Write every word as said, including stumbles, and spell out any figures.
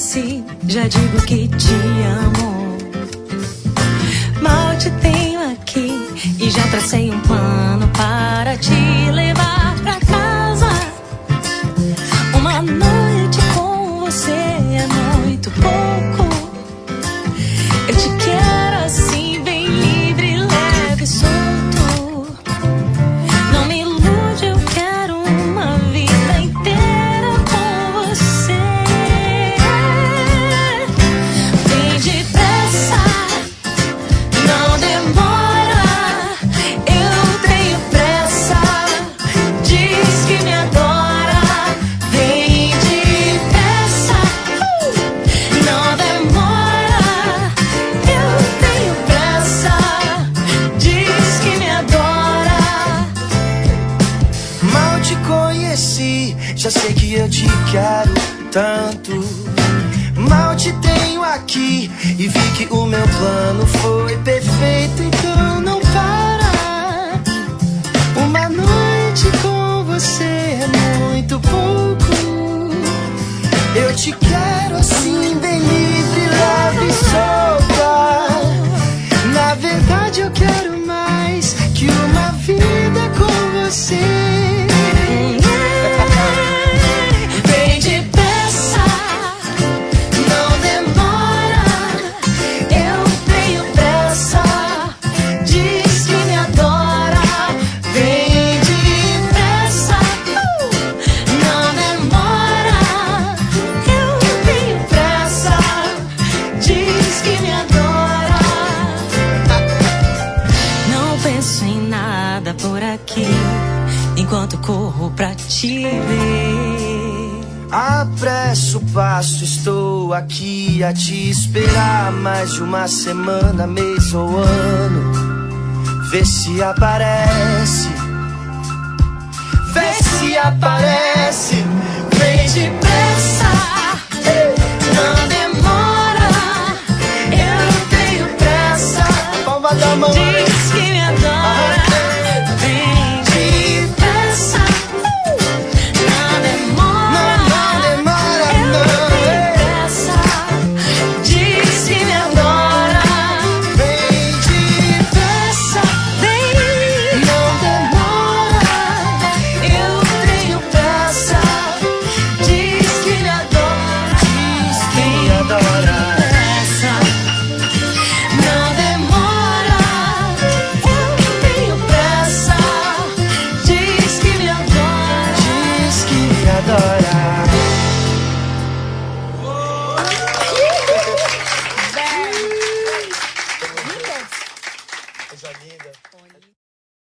conheci, já digo que te amo. Mal te tenho aqui e já tracei um plano para te levar pra casa. Uma noite com você é muito pouco. Eu te quero assim, bem livre, leve e solto. Não me ilude, eu quero uma vida inteira com você. Vem depressa, não demora. Eu tenho pressa, diz que me adora. Vem depressa, não demora. Eu tenho pressa, diz que me adora. Mal te conheci, já sei que eu te quero tanto. Mal te tenho aqui e vi que o meu plano foi perfeito, então não para. Uma noite com você é muito pouco. Eu te quero assim, bem livre, leve e solta. Na verdade eu quero mais que uma vida com você. Vem depressa, não demora. Eu tenho pressa, diz que me adora. Vem depressa, não demora. Eu tenho pressa, diz que me adora. Não penso em nada por aqui enquanto corro pra te ver. Apresso o passo, estou aqui a te esperar mais de uma semana, mês ou ano. Vê se aparece, vê se aparece. Vem depressa.